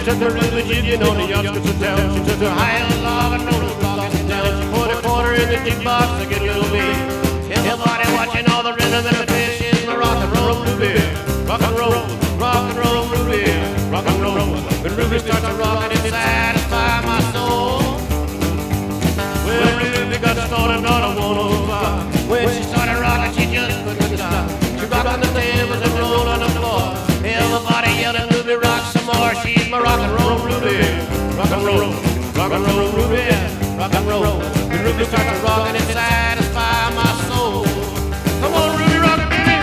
took her Ruby jigging on the outskirts of town. She took her high log and rolled the rock and down. She put a quarter in the jukebox to get a little bit. Everybody watching all the rhythm and the fish is my rock and roll Ruby. Rock and roll Ruby. Rock and roll. When Ruby starts to rock and it satisfies my soul. Well, Ruby got started on a 105. When she started rocking, she just couldn't stop. She rocked on the tables and rolled on the floor. Everybody yelling, Ruby, rock some more. She's my rock and roll Ruby. Rock and roll Ruby. Rock and roll. When Ruby starts to rock and it satisfies my soul. Come on, Ruby, rock it, baby.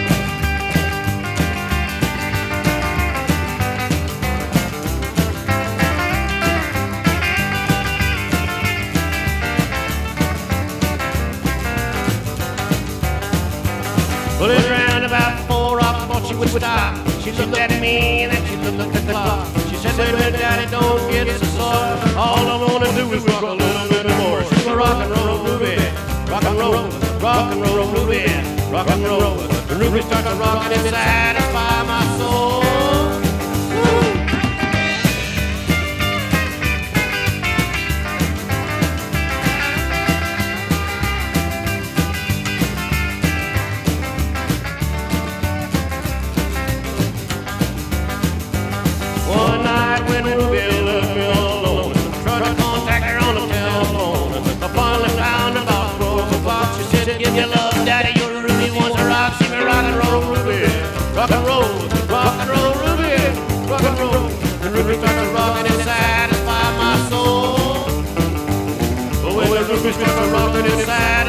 Well, it ran about 4 o'clock, thought she would stop. She looked at me and then she looked at the clock. She said, baby, daddy, don't get so sore. All I wanna do is rock a little bit more. She's a rock and roll Ruby. Rock and roll Ruby. Rock and roll. The Ruby starts to rock and it satisfies my soul. One night when Ruby left me alone, tried to contact her on the telephone. I finally found about 12 o'clock. She said, give your love, daddy, your Ruby wants to rock. She been rock and roll Ruby. Rock and roll Ruby. Rock and roll. And Ruby starts to rock and it satisfies my soul. But when Ruby starts to rock and it satisfies